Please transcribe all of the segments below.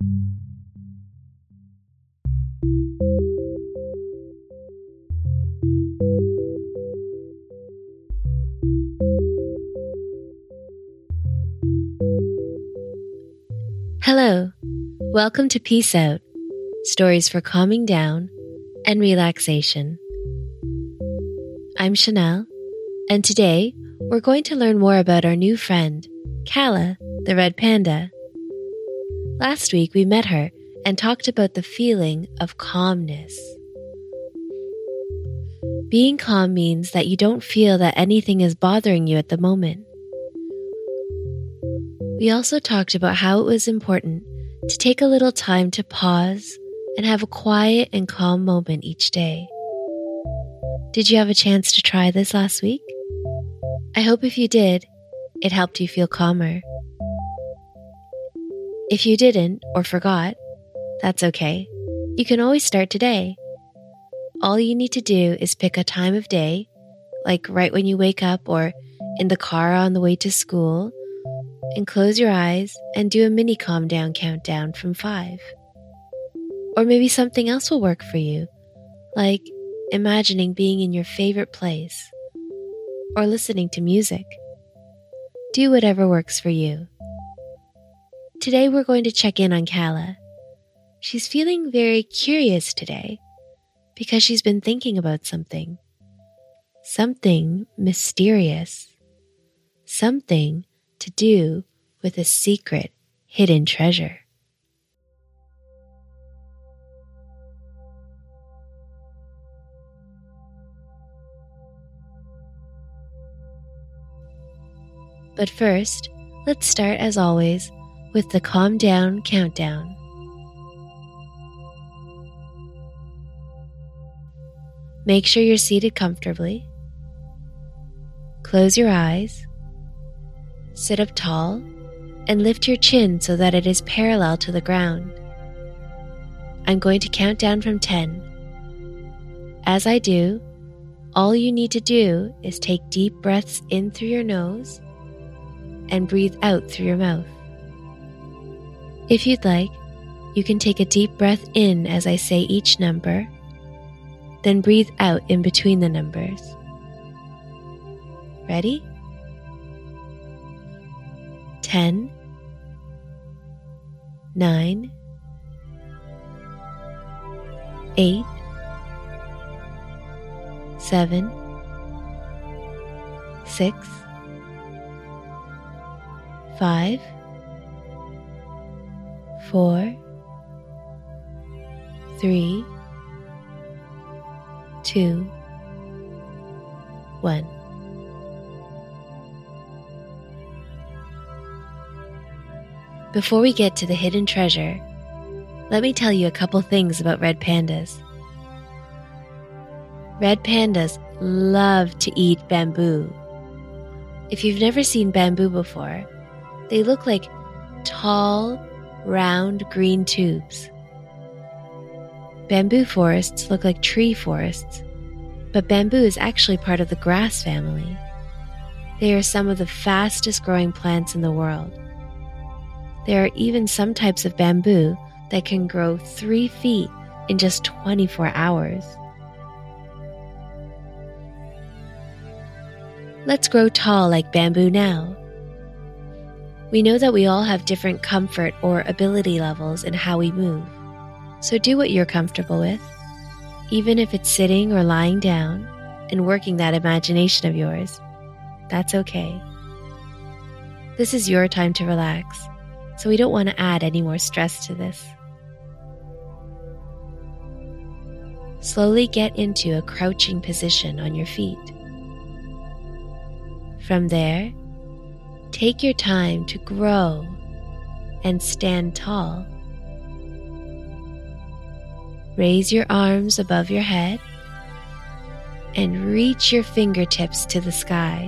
Hello, welcome to Peace Out, stories for calming down and relaxation. I'm Chanel, and today we're going to learn more about our new friend, Kala, the red panda. Last week we met her and talked about the feeling of calmness. Being calm means that you don't feel that anything is bothering you at the moment. We also talked about how it was important to take a little time to pause and have a quiet and calm moment each day. Did you have a chance to try this last week? I hope if you did, it helped you feel calmer. If you didn't or forgot, that's okay. You can always start today. All you need to do is pick a time of day, like right when you wake up or in the car on the way to school, and close your eyes and do a mini calm down countdown from 5. Or maybe something else will work for you, like imagining being in your favorite place or listening to music. Do whatever works for you. Today we're going to check in on Kala. She's feeling very curious today because she's been thinking about something mysterious, something to do with a secret hidden treasure. But first, let's start as always with the calm down countdown. Make sure you're seated comfortably. Close your eyes. Sit up tall and lift your chin so that it is parallel to the ground. I'm going to count down from 10. As I do, all you need to do is take deep breaths in through your nose and breathe out through your mouth. If you'd like, you can take a deep breath in as I say each number, then breathe out in between the numbers. Ready? 10, 9, 8, 7, 6, 5, 4, 3, 2, 1. Before we get to the hidden treasure, let me tell you a couple things about red pandas. Red pandas love to eat bamboo. If you've never seen bamboo before, they look like tall, round green tubes. Bamboo forests look like tree forests, but bamboo is actually part of the grass family. They are some of the fastest growing plants in the world. There are even some types of bamboo that can grow 3 feet in just 24 hours. Let's grow tall like bamboo now. We know that we all have different comfort or ability levels in how we move, so do what you're comfortable with, even if it's sitting or lying down and working that imagination of yours. That's okay. This is your time to relax, so we don't want to add any more stress to this. Slowly get into a crouching position on your feet. From there, take your time to grow and stand tall. Raise your arms above your head and reach your fingertips to the sky.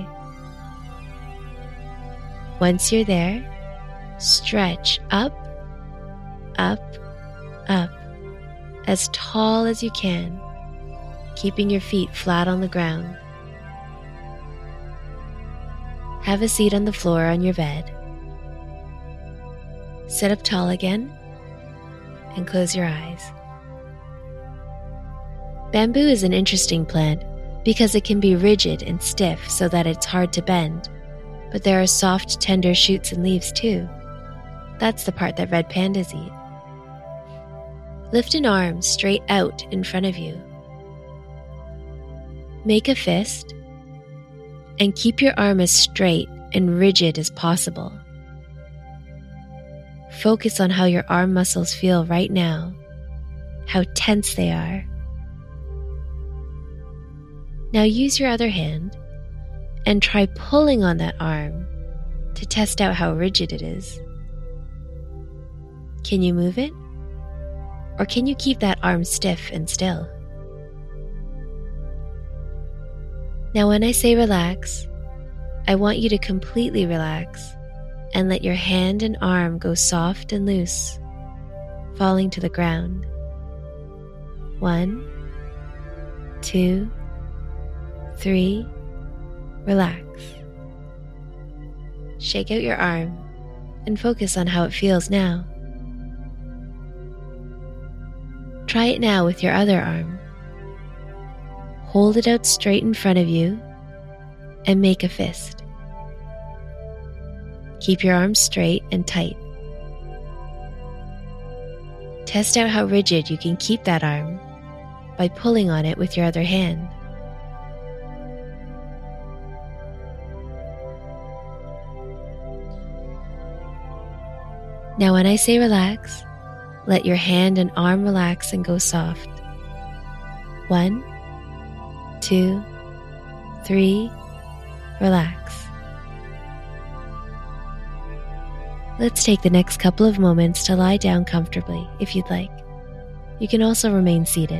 Once you're there, stretch up, up, up, as tall as you can, keeping your feet flat on the ground. Have a seat on the floor on your bed. Sit up tall again and close your eyes. Bamboo is an interesting plant because it can be rigid and stiff so that it's hard to bend, but there are soft, tender shoots and leaves too. That's the part that red pandas eat. Lift an arm straight out in front of you. Make a fist and keep your arm as straight and rigid as possible. Focus on how your arm muscles feel right now, how tense they are. Now use your other hand and try pulling on that arm to test out how rigid it is. Can you move it? Or can you keep that arm stiff and still? Now when I say relax, I want you to completely relax and let your hand and arm go soft and loose, falling to the ground. 1, 2, 3, relax. Shake out your arm and focus on how it feels now. Try it now with your other arm. Hold it out straight in front of you and make a fist. Keep your arms straight and tight. Test out how rigid you can keep that arm by pulling on it with your other hand. Now when I say relax, let your hand and arm relax and go soft. 1, 2, 3, relax. Let's take the next couple of moments to lie down comfortably if you'd like. You can also remain seated.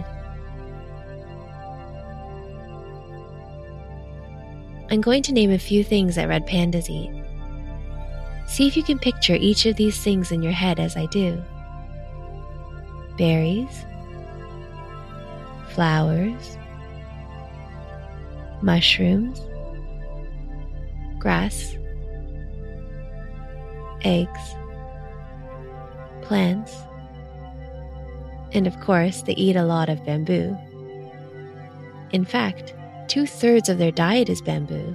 I'm going to name a few things that red pandas eat. See if you can picture each of these things in your head as I do. Berries, flowers, mushrooms, grass, eggs, plants, and of course they eat a lot of bamboo. In fact, 2/3 of their diet is bamboo.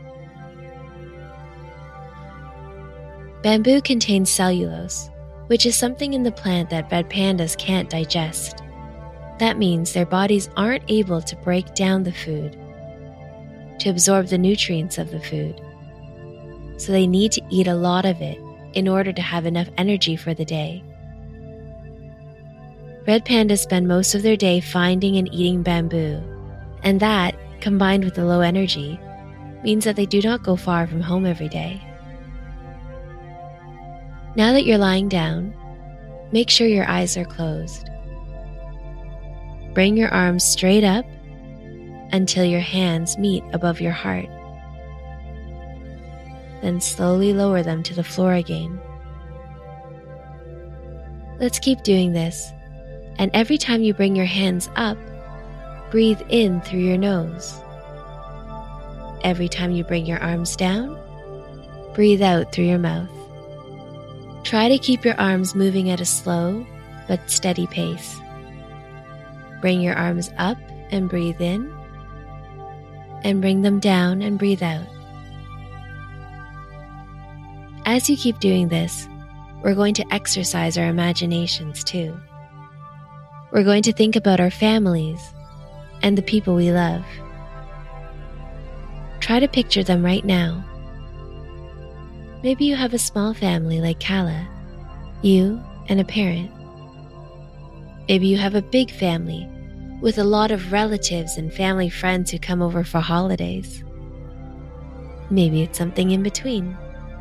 Bamboo contains cellulose, which is something in the plant that red pandas can't digest. That means their bodies aren't able to break down the food, to absorb the nutrients of the food. So they need to eat a lot of it in order to have enough energy for the day. Red pandas spend most of their day finding and eating bamboo, and that, combined with the low energy, means that they do not go far from home every day. Now that you're lying down, make sure your eyes are closed. Bring your arms straight up until your hands meet above your heart. Then slowly lower them to the floor again. Let's keep doing this, and every time you bring your hands up, breathe in through your nose. Every time you bring your arms down, breathe out through your mouth. Try to keep your arms moving at a slow but steady pace. Bring your arms up and breathe in, and bring them down and breathe out. As you keep doing this, we're going to exercise our imaginations too. We're going to think about our families and the people we love. Try to picture them right now. Maybe you have a small family like Kala, you and a parent. Maybe you have a big family with a lot of relatives and family friends who come over for holidays. Maybe it's something in between.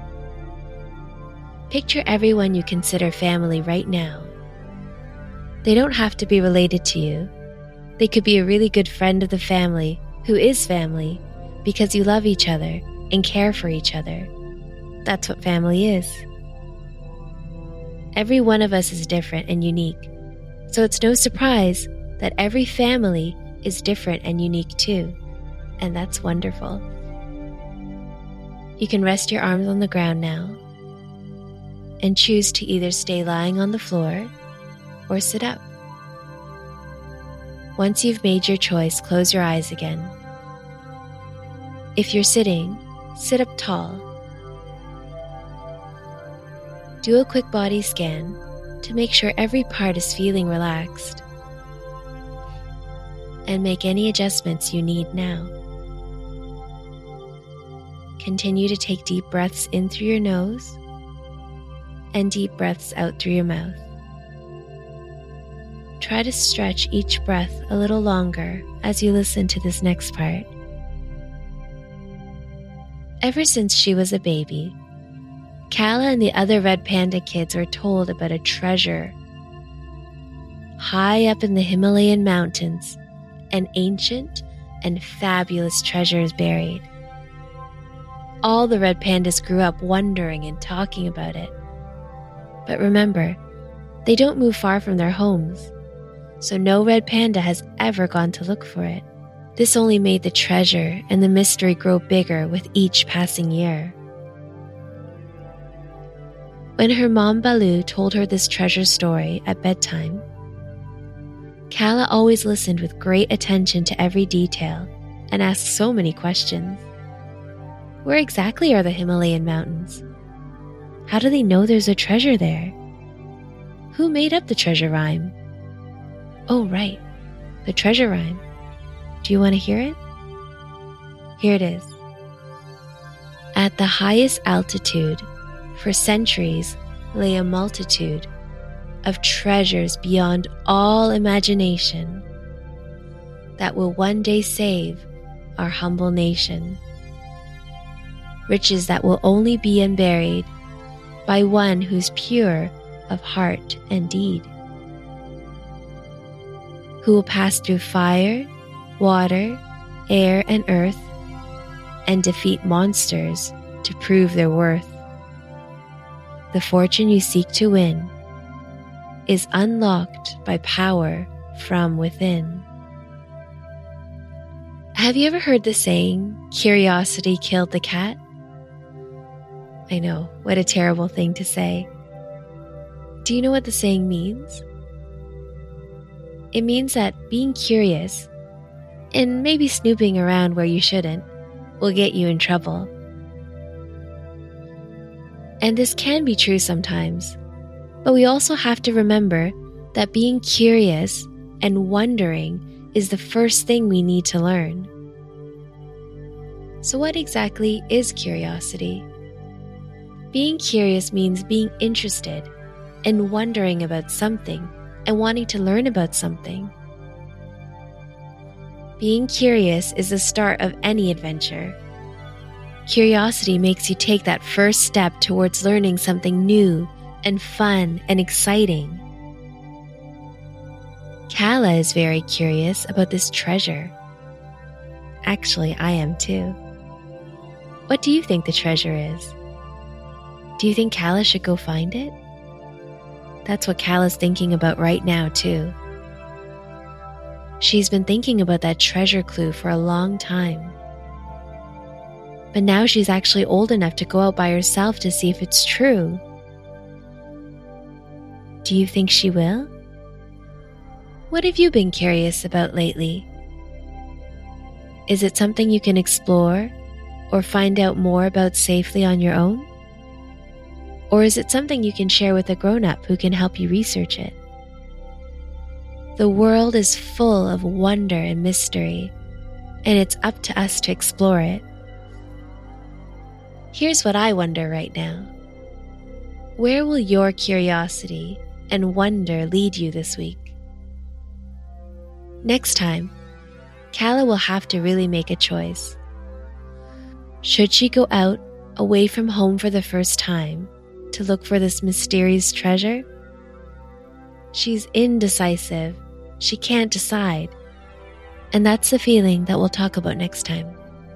Picture everyone you consider family right now. They don't have to be related to you. They could be a really good friend of the family who is family because you love each other and care for each other. That's what family is. Every one of us is different and unique, so it's no surprise that every family is different and unique too, and that's wonderful. You can rest your arms on the ground now and choose to either stay lying on the floor or sit up. Once you've made your choice, close your eyes again. If you're sitting, sit up tall. Do a quick body scan to make sure every part is feeling relaxed. And make any adjustments you need now. Continue to take deep breaths in through your nose and deep breaths out through your mouth. Try to stretch each breath a little longer as you listen to this next part. Ever since she was a baby, Kala and the other red panda kids were told about a treasure high up in the Himalayan mountains. An ancient and fabulous treasure is buried. All the red pandas grew up wondering and talking about it. But remember, they don't move far from their homes, so no red panda has ever gone to look for it. This only made the treasure and the mystery grow bigger with each passing year. When her mom Balu told her this treasure story at bedtime, Kala always listened with great attention to every detail and asked so many questions. Where exactly are the Himalayan mountains? How do they know there's a treasure there? Who made up the treasure rhyme? Oh, right, the treasure rhyme. Do you want to hear it? Here it is. At the highest altitude, for centuries, lay a multitude of treasures beyond all imagination that will one day save our humble nation. Riches that will only be unburied by one who's pure of heart and deed, who will pass through fire, water, air, and earth, and defeat monsters to prove their worth. The fortune you seek to win is unlocked by power from within. Have you ever heard the saying, curiosity killed the cat? I know, what a terrible thing to say. Do you know what the saying means? It means that being curious, and maybe snooping around where you shouldn't, will get you in trouble. And this can be true sometimes. But we also have to remember that being curious and wondering is the first thing we need to learn. So what exactly is curiosity? Being curious means being interested and wondering about something and wanting to learn about something. Being curious is the start of any adventure. Curiosity makes you take that first step towards learning something new and fun and exciting. Kala is very curious about this treasure. Actually, I am too. What do you think the treasure is? Do you think Kala should go find it? That's what Kala's thinking about right now too. She's been thinking about that treasure clue for a long time. But now she's actually old enough to go out by herself to see if it's true. Do you think she will? What have you been curious about lately? Is it something you can explore or find out more about safely on your own? Or is it something you can share with a grown-up who can help you research it? The world is full of wonder and mystery, and it's up to us to explore it. Here's what I wonder right now. Where will your curiosity and wonder lead you this week? Next time, Kala will have to really make a choice. Should she go out away from home for the first time to look for this mysterious treasure? She's indecisive. She can't decide. And that's the feeling that we'll talk about next time.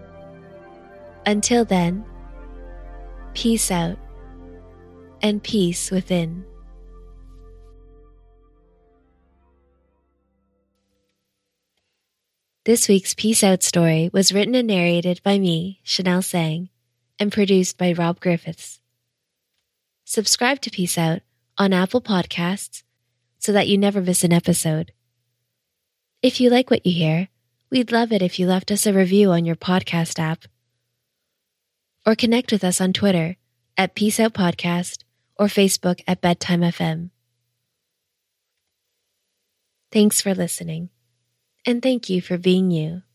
Until then, peace out and peace within. This week's Peace Out story was written and narrated by me, Chanel Sang, and produced by Rob Griffiths. Subscribe to Peace Out on Apple Podcasts, so that you never miss an episode. If you like what you hear, we'd love it if you left us a review on your podcast app. Or connect with us on Twitter at Peace Out Podcast or Facebook at Bedtime FM. Thanks for listening, and thank you for being you.